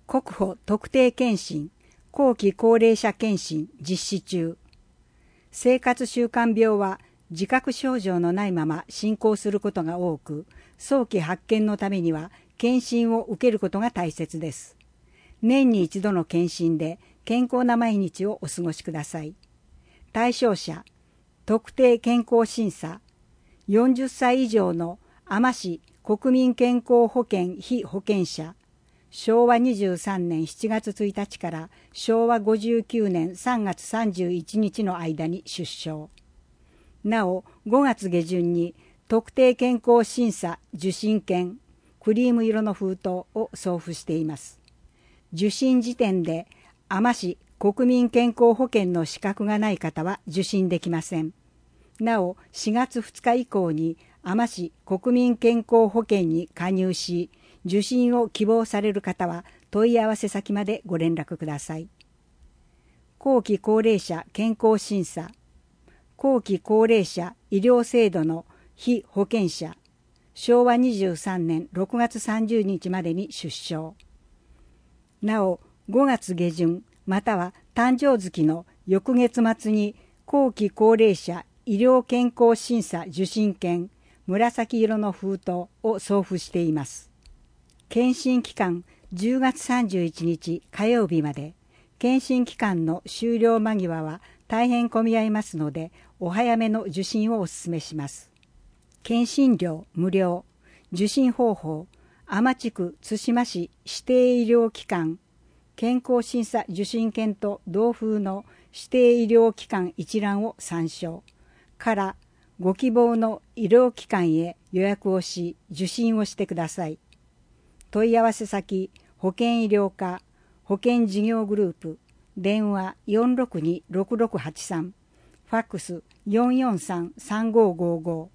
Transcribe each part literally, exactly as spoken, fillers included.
国保特定健診、後期高齢者健診実施中。生活習慣病は自覚症状のないまま進行することが多く、早期発見のためには検診を受けることが大切です。年に一度の検診で健康な毎日をお過ごしください。対象者、特定健康審査、よんじゅっさい以上の海士市国民健康保険被保険者、しょうわにじゅうさんねんしちがつついたちからしょうわごじゅうきゅうねんさんがつさんじゅういちにちの間に出生。なお、ごがつげじゅんに特定健康審査受診券、クリーム色の封筒を送付しています。受診時点で海士市国民健康保険の資格がない方は受診できません。なお、しがつふつか以降に海士市国民健康保険に加入し、受診を希望される方は問い合わせ先までご連絡ください。後期高齢者健康審査、後期高齢者医療制度の被保険者、しょうわにじゅうさんねんろくがつさんじゅうにちまでに出生。なお、ごがつげじゅんまたは誕生月の翌月末に後期高齢者医療健康審査受診券紫色の封筒を送付しています。検診期間じゅうがつさんじゅういちにち火曜日まで、検診期間の終了間際は大変混み合いますので、お早めの受診をお勧めします。検診料無料、受診方法、海士区津島市指定医療機関、健康審査受診券と同封の指定医療機関一覧を参照からご希望の医療機関へ予約をし受診をしてください。問い合わせ先、保険医療課、保険事業グループ、電話 よんろくにろくろくはちさん、ファックス よんよんさんさんごごご。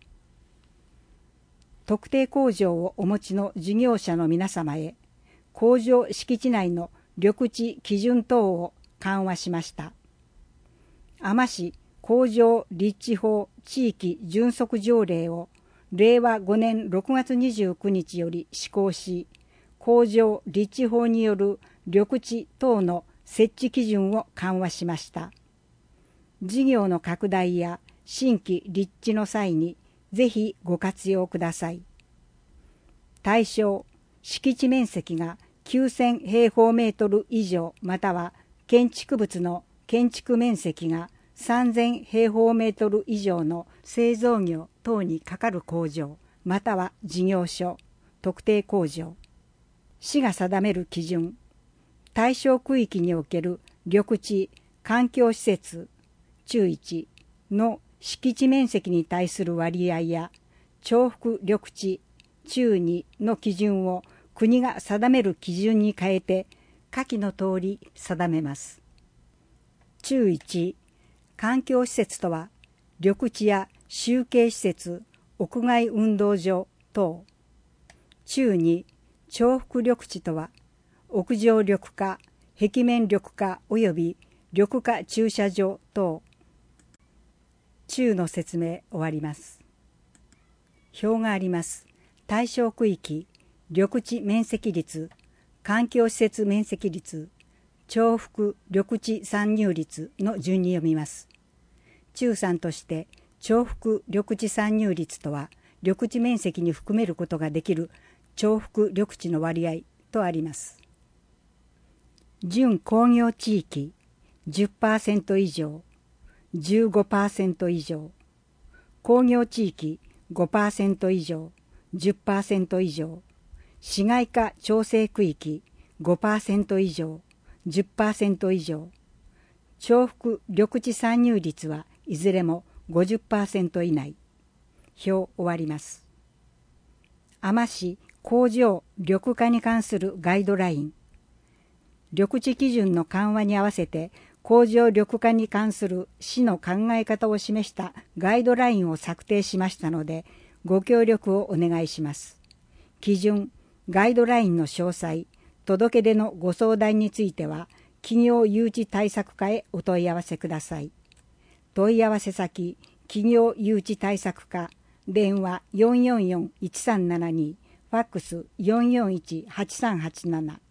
特定工場をお持ちの事業者の皆様へ、工場敷地内の緑地基準等を緩和しました。海士市工場立地法地域準則条例をれいわごねんろくがつにじゅうくにちより施行し、工場立地法による緑地等の設置基準を緩和しました。事業の拡大や新規立地の際にぜひご活用ください。対象、敷地面積がきゅうせんへいほうメートル以上または建築物の建築面積がさんぜんへいほうメートル以上の製造業等にかかる工場または事業所、特定工場、市が定める基準、対象区域における緑地、環境施設、中いちの敷地面積に対する割合や重複緑地、中にの基準を国が定める基準に変えて下記の通り定めます。中いち、環境施設とは緑地や集計施設、屋外運動場等。中に、重複緑地とは屋上緑化、壁面緑化及び緑化駐車場等。中の説明終わります。表があります。対象区域、緑地面積率、環境施設面積率、重複緑地参入率の順に読みます。中さんとして重複緑地参入率とは緑地面積に含めることができる重複緑地の割合とあります。準工業地域 じゅっパーセント 以上、じゅうごパーセント 以上、工業地域 ごパーセント 以上、じゅっパーセント 以上、市街化調整区域 ごパーセント 以上、じゅっパーセント 以上、重複緑地参入率はいずれも ごじゅっパーセント 以内。表終わります。海士市工場緑化に関するガイドライン。緑地基準の緩和に合わせて工場緑化に関する市の考え方を示したガイドラインを策定しましたので、ご協力をお願いします。基準、ガイドラインの詳細、届け出のご相談については、企業誘致対策課へお問い合わせください。問い合わせ先、企業誘致対策課、電話 よんよんよんいちさんななに、ファックス よんよんいちはちさんはちなな。